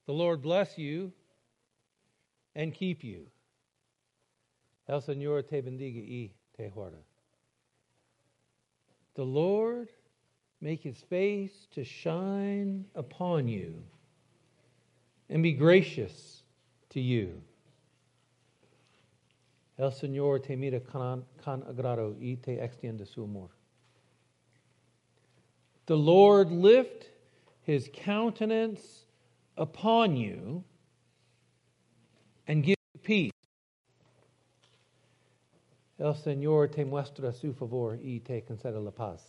The Lord bless you and keep you. El Señor te bendiga y te guarda. The Lord make His face to shine upon you and be gracious to you. El Señor te mira con agrado y te extiende su amor. The Lord lift His countenance upon you and give you peace. El Señor te muestra su favor y te concede la paz.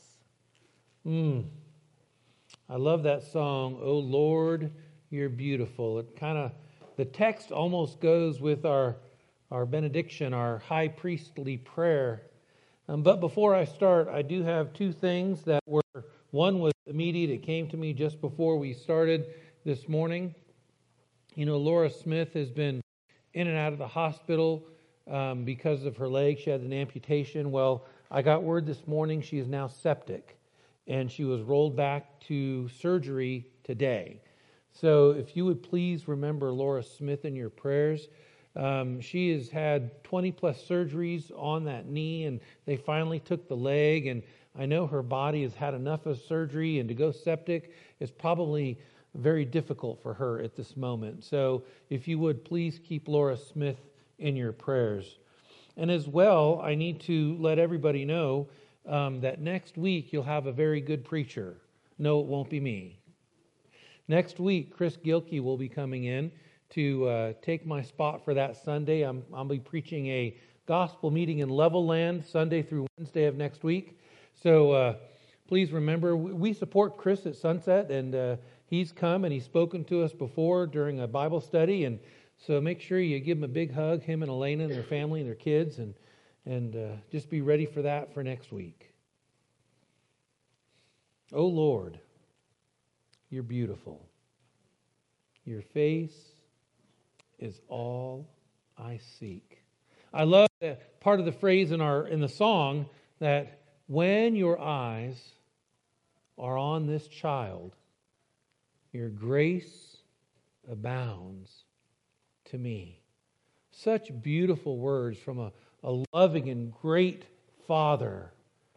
I love that song, "Oh Lord, You're Beautiful." The text almost goes with our benediction, our high priestly prayer. But before I start, I do have two things that were, one was immediate. It came to me just before we started this morning. You know, Laura Smith has been in and out of the hospital because of her leg. She had an amputation. Well, I got word this morning she is now septic, and she was rolled back to surgery today. So if you would please remember Laura Smith in your prayers. She has had 20 plus surgeries on that knee, and they finally took the leg, and I know her body has had enough of surgery, and to go septic is probably very difficult for her at this moment. So if you would please keep Laura Smith in your prayers. And as well, I need to let everybody know that next week you'll have a very good preacher. No, it won't be me. Next week, Chris Gilkey will be coming in to take my spot for that Sunday. I'll be preaching a gospel meeting in Levelland Sunday through Wednesday of next week. So please remember, we support Chris at Sunset, and he's come and he's spoken to us before during a Bible study. And so make sure you give him a big hug, him and Elena and their family and their kids, and just be ready for that for next week. Oh Lord, You're beautiful. Your face is all I seek. I love that part of the phrase in the song that when your eyes are on this child, your grace abounds to me. Such beautiful words from a loving and great Father.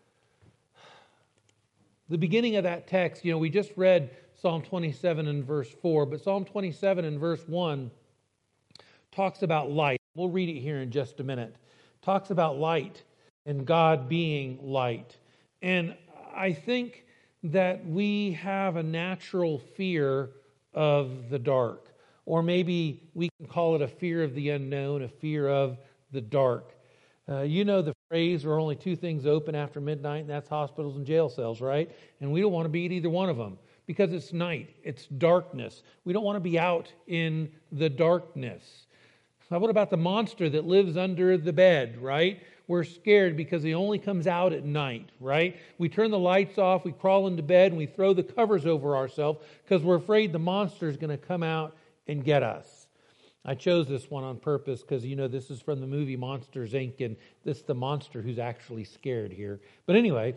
The beginning of that text, we just read Psalm 27 and verse 4, but Psalm 27 and verse 1 talks about light. We'll read it here in just a minute. Talks about light and God being light. And I think that we have a natural fear of the dark. Or maybe we can call it a fear of the unknown, a fear of the dark. You know the phrase, there are only two things open after midnight, and that's hospitals and jail cells, right? And we don't want to be at either one of them because it's night, it's darkness. We don't want to be out in the darkness. What about the monster that lives under the bed, right? We're scared because he only comes out at night, right? We turn the lights off, we crawl into bed, and we throw the covers over ourselves because we're afraid the monster is going to come out and get us. I chose this one on purpose because, this is from the movie Monsters, Inc., and this is the monster who's actually scared here. But anyway,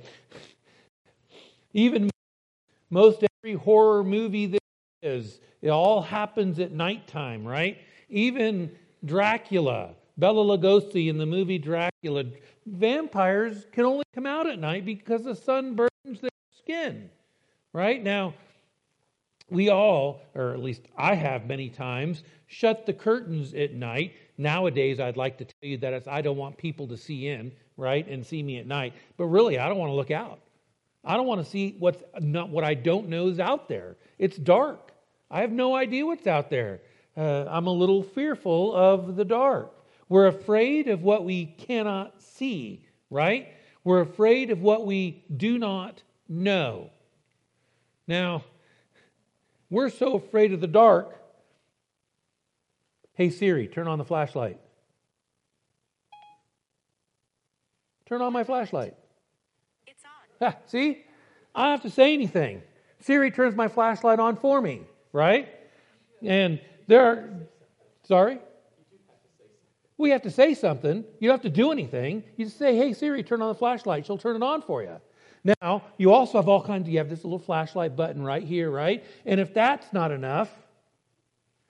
even most every horror movie there is, it all happens at nighttime, right? Even Dracula, Bela Lugosi in the movie Dracula, vampires can only come out at night because the sun burns their skin, right? Now, we all, or at least I have many times, shut the curtains at night. Nowadays, I'd like to tell you that I don't want people to see in, right, and see me at night. But really, I don't want to look out. I don't want to see what I don't know is out there. It's dark. I have no idea what's out there. I'm a little fearful of the dark. We're afraid of what we cannot see, right? We're afraid of what we do not know. Now, we're so afraid of the dark. Hey Siri, turn on the flashlight. Turn on my flashlight. It's on. See? I don't have to say anything. Siri turns my flashlight on for me, right? And sorry? We have to say something. You don't have to do anything. You just say, hey Siri, turn on the flashlight. She'll turn it on for you. Now, you also have you have this little flashlight button right here, right? And if that's not enough,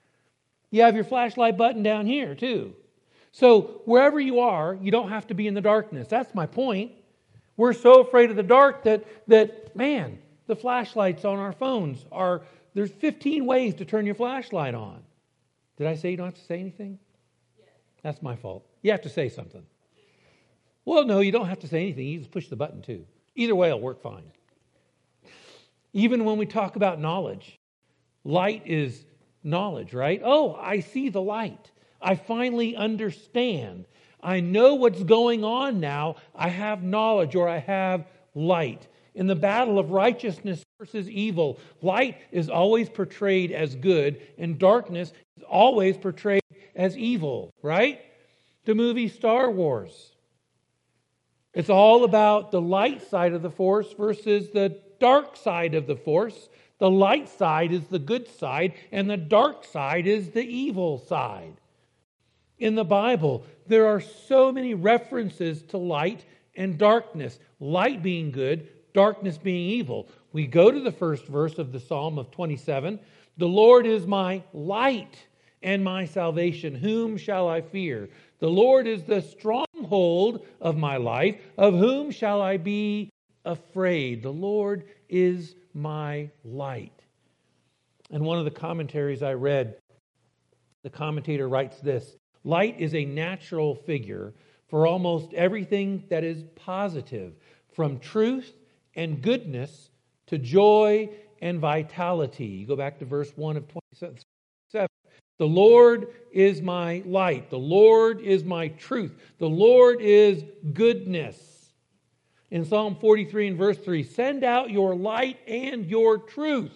you have your flashlight button down here too. So wherever you are, you don't have to be in the darkness. That's my point. We're so afraid of the dark that man, the flashlights on our phones there's 15 ways to turn your flashlight on. Did I say you don't have to say anything? Yes. That's my fault. You have to say something. Well, no, you don't have to say anything. You just push the button too. Either way, it'll work fine. Even when we talk about knowledge, light is knowledge, right? Oh, I see the light. I finally understand. I know what's going on now. I have knowledge, or I have light. In the battle of righteousness versus evil, light is always portrayed as good, and darkness is always portrayed as evil, right? The movie Star Wars. It's all about the light side of the Force versus the dark side of the Force. The light side is the good side, and the dark side is the evil side. In the Bible, there are so many references to light and darkness. Light being good, darkness being evil. We go to the first verse of the Psalm of 27. The Lord is my light and my salvation. Whom shall I fear? The Lord is the stronghold of my life. Of whom shall I be afraid? The Lord is my light. And one of the commentaries I read, the commentator writes this: light is a natural figure for almost everything that is positive, from truth and goodness to joy and vitality. You go back to verse 1 of 27. The Lord is my light. The Lord is my truth. The Lord is goodness. In Psalm 43 and verse 3, send out your light and your truth.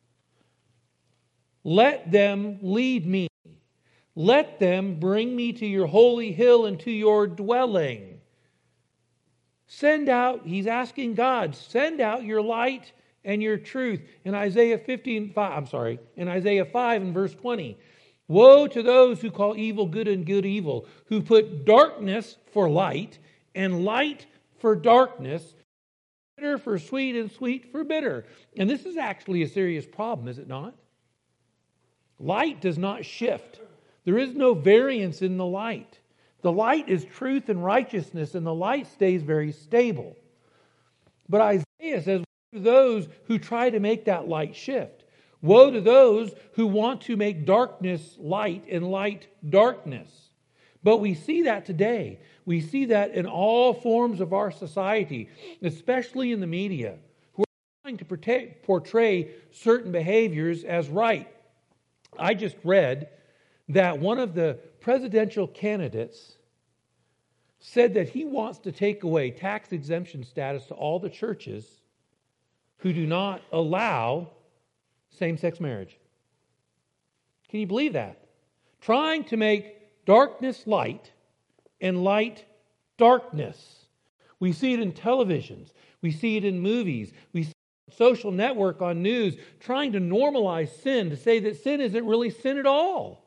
Let them lead me. Let them bring me to your holy hill and to your dwelling. Send out, he's asking God, send out your light and your truth. In Isaiah 5 and verse 20. Woe to those who call evil good and good evil, who put darkness for light and light for darkness, bitter for sweet and sweet for bitter. And this is actually a serious problem, is it not? Light does not shift. There is no variance in the light. The light is truth and righteousness, and the light stays very stable. But Isaiah says, woe to those who try to make that light shift. Woe to those who want to make darkness light and light darkness. But we see that today. We see that in all forms of our society, especially in the media, who are trying to portray certain behaviors as right. I just read that one of the presidential candidates said that he wants to take away tax exemption status to all the churches who do not allow same-sex marriage. Can you believe that? Trying to make darkness light and light darkness. We see it in televisions. We see it in movies. We see it on social network, on news, trying to normalize sin, to say that sin isn't really sin at all.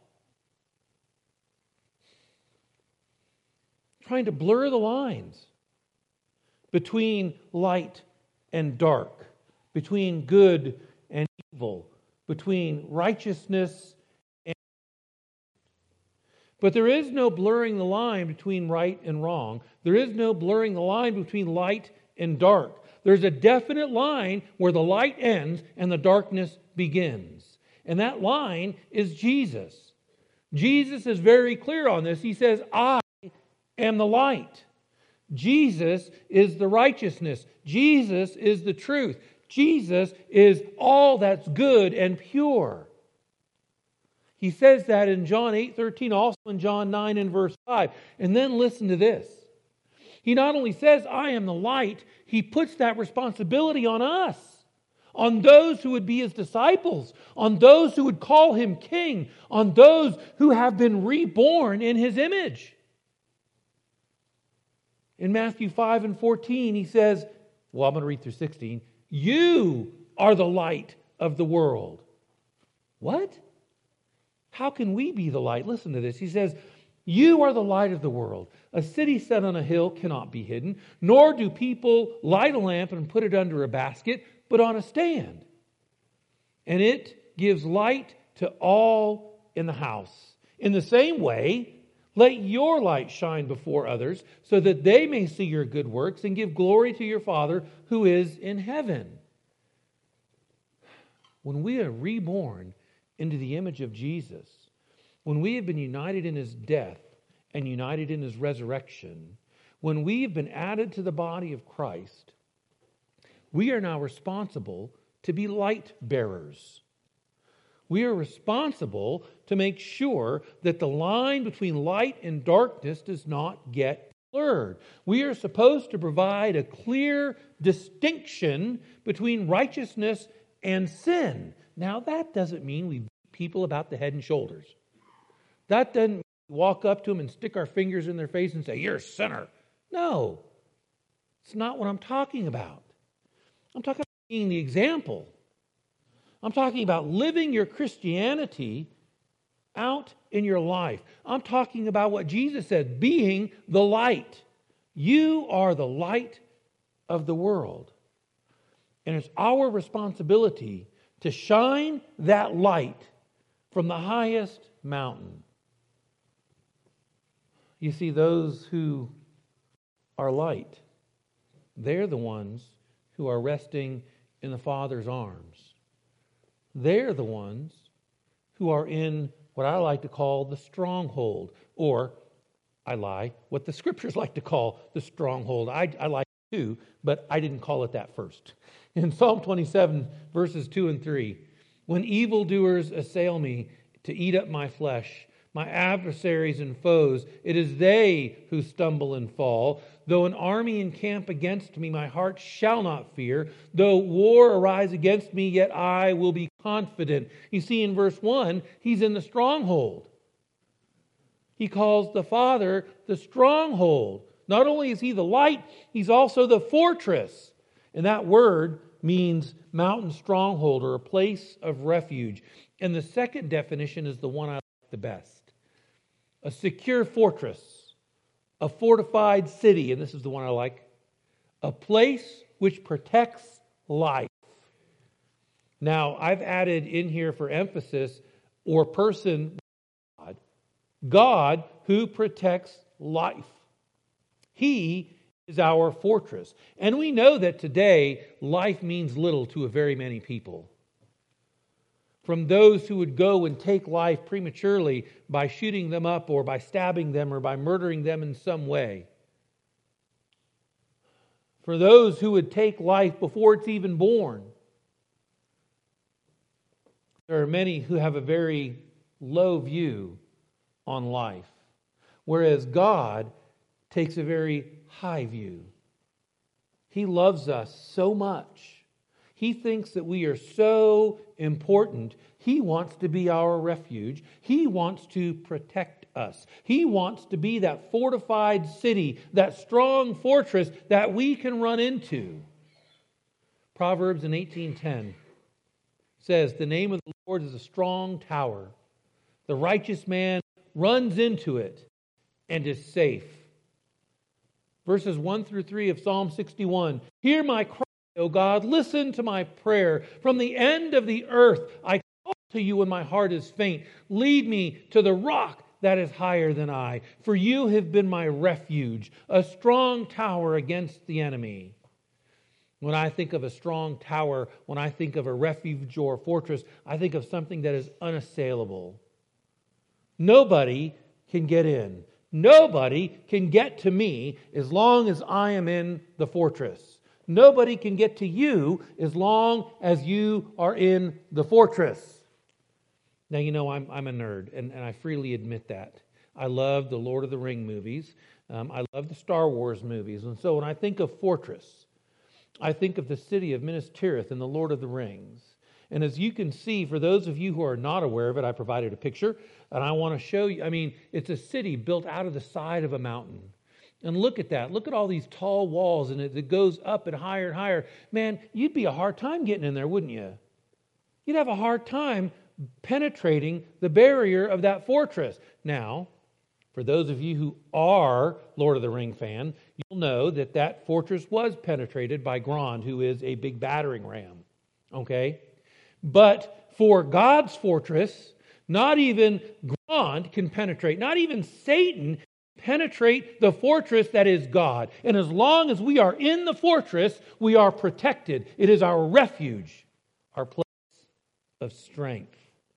Trying to blur the lines between light and dark, between good and evil, between righteousness and... But there is no blurring the line between right and wrong. There is no blurring the line between light and dark. There's a definite line where the light ends and the darkness begins. And that line is Jesus. Jesus is very clear on this. He says, I am the light. Jesus is the righteousness. Jesus is the truth. Jesus is all that's good and pure. He says that in John 8:13, also in John 9 and verse 5. And then listen to this. He not only says, I am the light, he puts that responsibility on us, on those who would be his disciples, on those who would call him king, on those who have been reborn in his image. In Matthew 5 and 14, he says, well, I'm going to read through 16. You are the light of the world. What? How can we be the light? Listen to this. He says, you are the light of the world. A city set on a hill cannot be hidden, nor do people light a lamp and put it under a basket, but on a stand. And it gives light to all in the house. In the same way, let your light shine before others, so that they may see your good works and give glory to your Father who is in heaven. When we are reborn into the image of Jesus, when we have been united in His death and united in His resurrection, when we have been added to the body of Christ, we are now responsible to be light bearers. We are responsible to make sure that the line between light and darkness does not get blurred. We are supposed to provide a clear distinction between righteousness and sin. Now, that doesn't mean we beat people about the head and shoulders. That doesn't mean we walk up to them and stick our fingers in their face and say, "You're a sinner." No, it's not what I'm talking about. I'm talking about being the example. I'm talking about living your Christianity out in your life. I'm talking about what Jesus said, being the light. You are the light of the world. And it's our responsibility to shine that light from the highest mountain. You see, those who are light, they're the ones who are resting in the Father's arms. They're the ones who are in what I like to call the stronghold, or, I lie, what the Scriptures like to call the stronghold. I like it too, but I didn't call it that first. In Psalm 27, verses 2 and 3, when evildoers assail me to eat up my flesh, my adversaries and foes, it is they who stumble and fall. Though an army encamp against me, my heart shall not fear. Though war arise against me, yet I will be confident. You see, in verse 1, he's in the stronghold. He calls the Father the stronghold. Not only is he the light, he's also the fortress. And that word means mountain stronghold, or a place of refuge. And the second definition is the one I like the best. A secure fortress, a fortified city, and this is the one I like, a place which protects life. Now, I've added in here for emphasis, or person, God who protects life. He is our fortress. And we know that today, life means little to a very many people. From those who would go and take life prematurely by shooting them up or by stabbing them or by murdering them in some way. For those who would take life before it's even born. There are many who have a very low view on life, whereas God takes a very high view. He loves us so much. He thinks that we are so important. He wants to be our refuge. He wants to protect us. He wants to be that fortified city, that strong fortress that we can run into. Proverbs in 18:10 says, "The name of the Lord is a strong tower. The righteous man runs into it and is safe." Verses 1 through 3 of Psalm 61. "Hear my cry, O God, listen to my prayer. From the end of the earth I call to you when my heart is faint. Lead me to the rock that is higher than I. For you have been my refuge, a strong tower against the enemy." When I think of a strong tower, when I think of a refuge or fortress, I think of something that is unassailable. Nobody can get in. Nobody can get to me as long as I am in the fortress. Nobody can get to you as long as you are in the fortress. Now, you know, I'm a nerd, and I freely admit that. I love the Lord of the Rings movies. I love the Star Wars movies. And so when I think of fortress, I think of the city of Minas Tirith in the Lord of the Rings. And as you can see, for those of you who are not aware of it, I provided a picture, and I want to show you. I mean, it's a city built out of the side of a mountain. And look at that. Look at all these tall walls, and it goes up and higher and higher. Man, you'd be a hard time getting in there, wouldn't you? You'd have a hard time penetrating the barrier of that fortress. Now, for those of you who are Lord of the Ring fan, you'll know that that fortress was penetrated by Grond, who is a big battering ram. Okay? But for God's fortress, Not even God can penetrate. Not even Satan can penetrate the fortress that is God. And as long as we are in the fortress, we are protected. It is our refuge, our place of strength.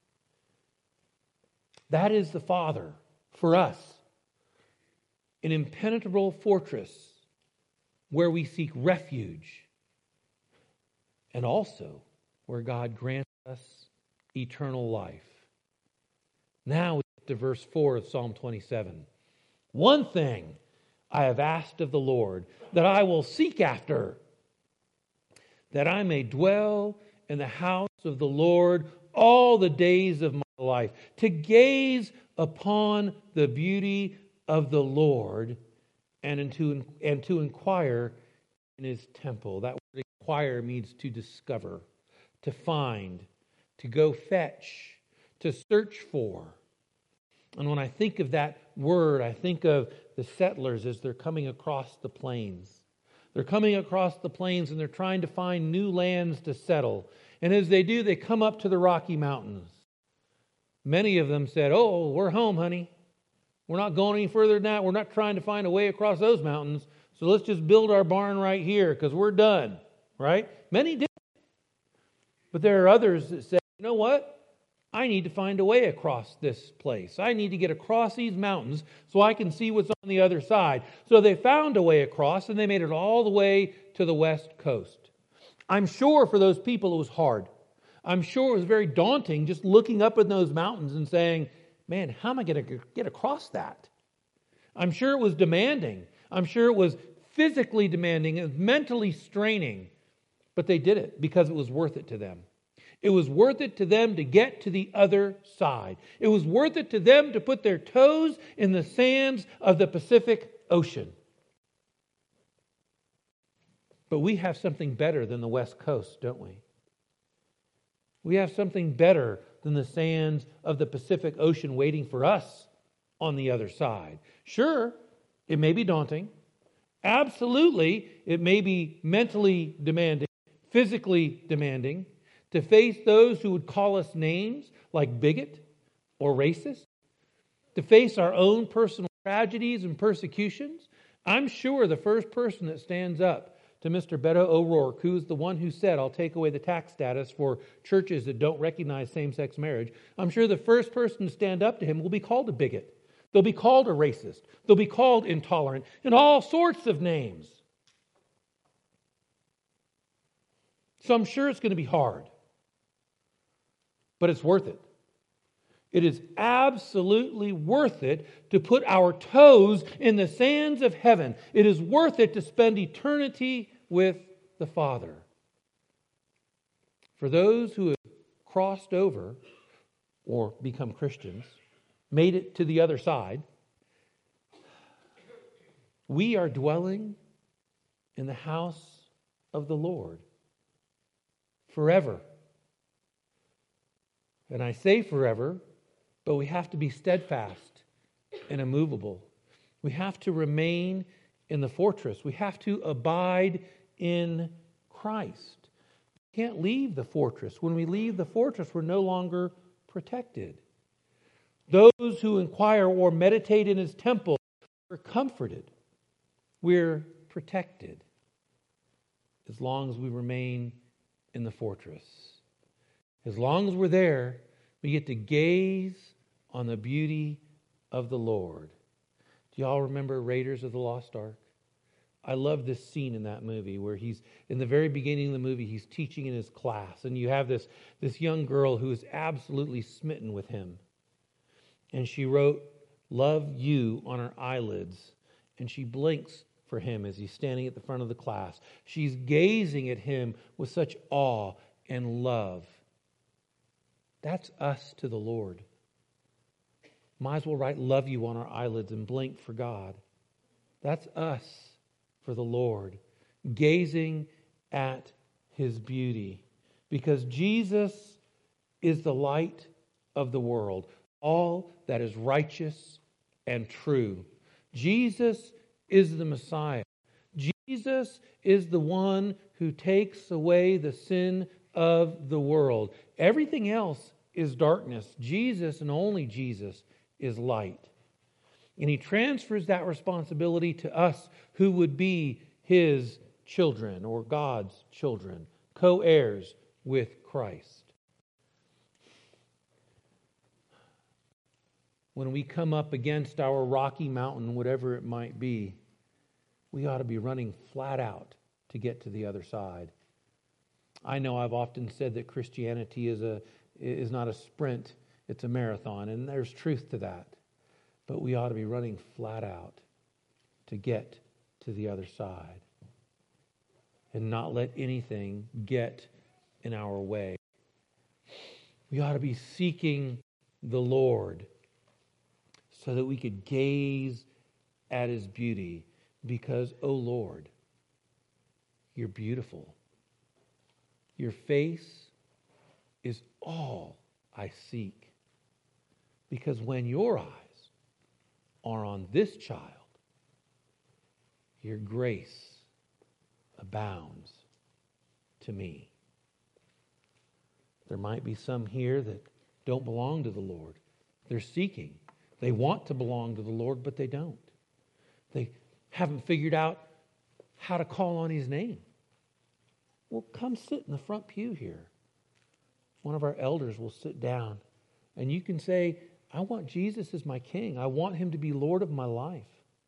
That is the Father for us. An impenetrable fortress where we seek refuge, and also where God grants us eternal life. Now we get to verse 4 of Psalm 27. One thing I have asked of the Lord, that I will seek after, that I may dwell in the house of the Lord all the days of my life, to gaze upon the beauty of the Lord and to inquire in his temple. That word inquire means to discover, to find, to go fetch, to search for. And when I think of that word, I think of the settlers as they're coming across the plains. They're coming across the plains and they're trying to find new lands to settle. And as they do, they come up to the Rocky Mountains. Many of them said, "Oh, we're home, honey. We're not going any further than that. We're not trying to find a way across those mountains. So let's just build our barn right here because we're done." Right? Many did. But there are others that say, "You know what? I need to find a way across this place. I need to get across these mountains so I can see what's on the other side." So they found a way across and they made it all the way to the west coast. I'm sure for those people it was hard. I'm sure it was very daunting just looking up at those mountains and saying, "Man, how am I going to get across that?" I'm sure it was demanding. I'm sure it was physically demanding. It was mentally straining. But they did it because it was worth it to them. It was worth it to them to get to the other side. It was worth it to them to put their toes in the sands of the Pacific Ocean. But we have something better than the West Coast, don't we? We have something better than the sands of the Pacific Ocean waiting for us on the other side. Sure, it may be daunting. Absolutely, it may be mentally demanding, physically demanding, to face those who would call us names like bigot or racist, to face our own personal tragedies and persecutions. I'm sure the first person that stands up to Mr. Beto O'Rourke, who's the one who said, "I'll take away the tax status for churches that don't recognize same-sex marriage," I'm sure the first person to stand up to him will be called a bigot. They'll be called a racist. They'll be called intolerant, and all sorts of names. So I'm sure it's going to be hard. But it's worth it. It is absolutely worth it to put our toes in the sands of heaven. It is worth it to spend eternity with the Father. For those who have crossed over or become Christians, made it to the other side, we are dwelling in the house of the Lord forever. And I say forever, but we have to be steadfast and immovable. We have to remain in the fortress. We have to abide in Christ. We can't leave the fortress. When we leave the fortress, we're no longer protected. Those who inquire or meditate in his temple are comforted. We're protected as long as we remain in the fortress. As long as we're there, we get to gaze on the beauty of the Lord. Do y'all remember Raiders of the Lost Ark? I love this scene in that movie where he's, in the very beginning of the movie, he's teaching in his class. And you have this young girl who is absolutely smitten with him. And she wrote, "Love you" on her eyelids. And she blinks for him as he's standing at the front of the class. She's gazing at him with such awe and love. That's us to the Lord. Might as well write "love you" on our eyelids and blink for God. That's us for the Lord, gazing at his beauty. Because Jesus is the light of the world, all that is righteous and true. Jesus is the Messiah. Jesus is the one who takes away the sin of the world. Everything else is darkness. Jesus and only Jesus is light. And he transfers that responsibility to us who would be his children or God's children, co-heirs with Christ. When we come up against our rocky mountain, whatever it might be, we ought to be running flat out to get to the other side. I know I've often said that Christianity is not a sprint, it's a marathon, and there's truth to that. But we ought to be running flat out to get to the other side and not let anything get in our way. We ought to be seeking the Lord so that we could gaze at his beauty because, oh Lord, you're beautiful. Your face is all I seek. Because when your eyes are on this child, your grace abounds to me. There might be some here that don't belong to the Lord. They're seeking. They want to belong to the Lord, but they don't. They haven't figured out how to call on his name. Well, come sit in the front pew here. One of our elders will sit down, and you can say, I want Jesus as my king. I want him to be Lord of my life.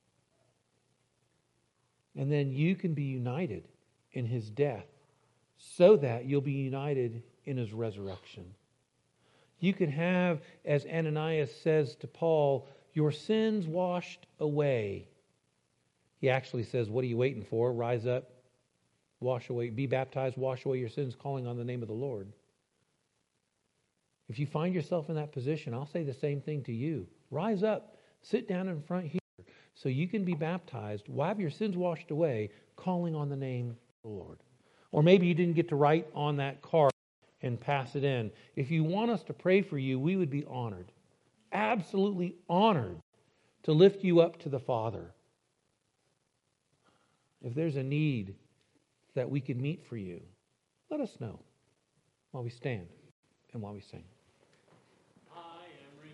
And then you can be united in his death so that you'll be united in his resurrection. You can have, as Ananias says to Paul, your sins washed away. He actually says, what are you waiting for? Rise up, wash away, be baptized, wash away your sins, calling on the name of the Lord. If you find yourself in that position, I'll say the same thing to you. Rise up, sit down in front here so you can be baptized, have your sins washed away, calling on the name of the Lord. Or maybe you didn't get to write on that card and pass it in. If you want us to pray for you, we would be honored, absolutely honored to lift you up to the Father. If there's a need that we can meet for you, let us know while we stand and while we sing.